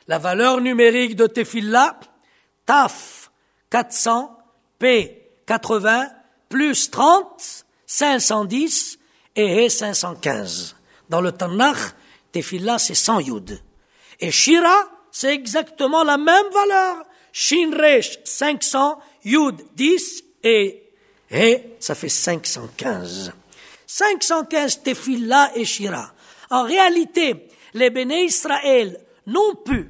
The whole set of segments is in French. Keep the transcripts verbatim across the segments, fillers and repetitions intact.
La valeur numérique de Tefillah, Taf quatre cents, P quatre-vingts, plus trente, cinq cent dix et He cinq cent quinze. Dans le Tanakh, Tefillah c'est cent Yud. Et Shira, c'est exactement la même valeur. Shin Resh cinq cents, Yud dix et He, ça fait cinq cent quinze. cinq cent quinze Tefillah et Shira. En réalité, les Béné Israël n'ont pu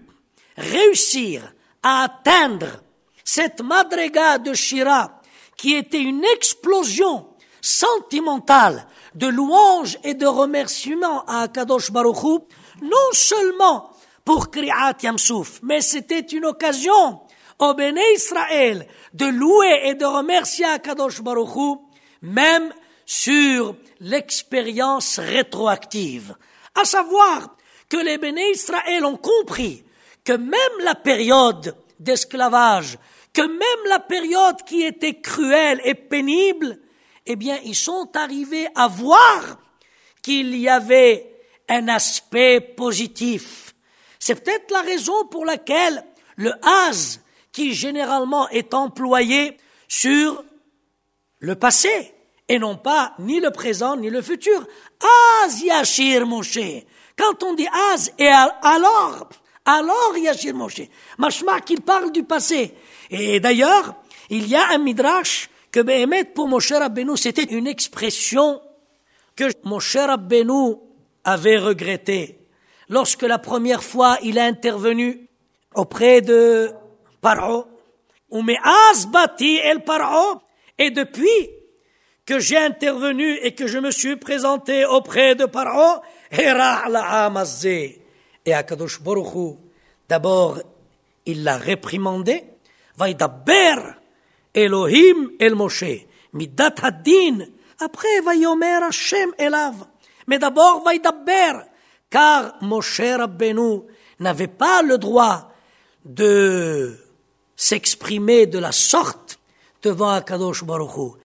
réussir à atteindre cette madrega de Shira qui était une explosion sentimentale de louanges et de remerciements à Akadosh Baruch Hu, non seulement pour Kriat Yamsouf, mais c'était une occasion au Béné Israël de louer et de remercier Akadosh Baruch Hu, même sur l'expérience rétroactive. À savoir que les Béné Israël ont compris que même la période d'esclavage, que même la période qui était cruelle et pénible, eh bien, ils sont arrivés à voir qu'il y avait un aspect positif. C'est peut-être la raison pour laquelle le haz, qui généralement est employé sur le passé, et non pas ni le présent ni le futur. Az Yashir Moshe. Quand on dit Az, et alors, alors Yashir Moshe. Mashma qu'il parle du passé. Et d'ailleurs, il y a un midrash que Behemet pour Moshe Rabbeinu, c'était une expression que Moshe Rabbeinu avait regrettée. Lorsque la première fois il a intervenu auprès de Paro, ou me'az bati el Paro, et depuis que j'ai intervenu et que je me suis présenté auprès de Paro, Hera la'am hazeh. Et Akadosh Baruch Hu, d'abord, il l'a réprimandé, Vaïdaber Elohim el Moshe, midat hadin. Après, Vayomer Hashem elav. Mais d'abord, Vaïdaber, car Moshe Rabbeinu n'avait pas le droit de s'exprimer de la sorte devant Akadosh Baruch Hu.